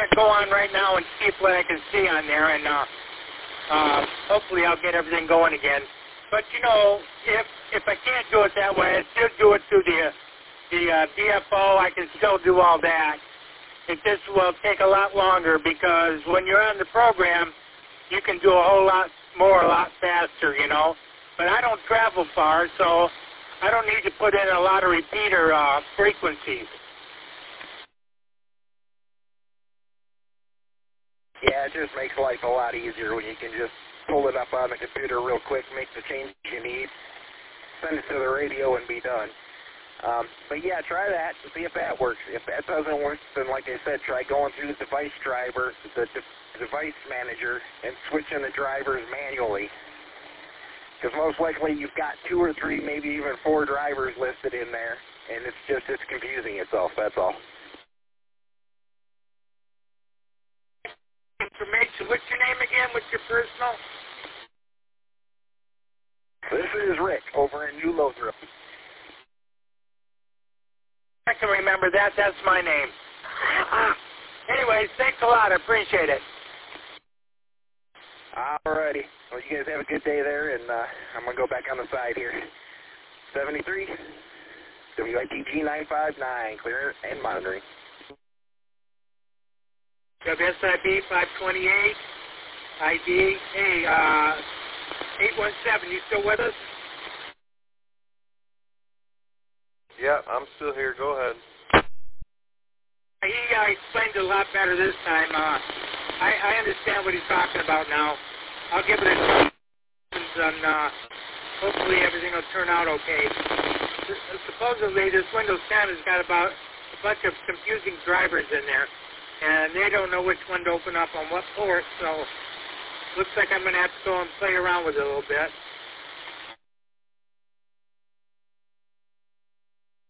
go on right now and see what I can see on there, and hopefully I'll get everything going again. But you know, if I can't do it that way, I still do it through the DFO. I can still do all that. It just will take a lot longer because when you're on the program, you can do a whole lot more, a lot faster, you know. But I don't travel far, so I don't need to put in a lot of repeater frequencies. Yeah, it just makes life a lot easier when you can just pull it up on the computer real quick, make the change you need, send it to the radio, and be done. But yeah, try that and see if that works. If that doesn't work, then like I said, try going through the device driver, the device manager, and switching the drivers manually. Because most likely you've got 2 or 3, maybe even 4 drivers listed in there, and it's confusing itself, that's all. Information. What's your name again? What's your personal? This is Rick over in New Lothrop. I can remember that. That's my name. Anyways, thanks a lot. I appreciate it. Alrighty. Well, you guys have a good day there, and I'm going to go back on the side here. 73, WITG 959, clear and monitoring. WSIB 528, ID, hey, 817, you still with us? Yeah, I'm still here. Go ahead. He explained it a lot better this time. I understand what he's talking about now. I'll give it a try, and hopefully everything will turn out okay. Supposedly, this Windows 10 has got about a bunch of confusing drivers in there, and they don't know which one to open up on what port, so looks like I'm going to have to go and play around with it a little bit.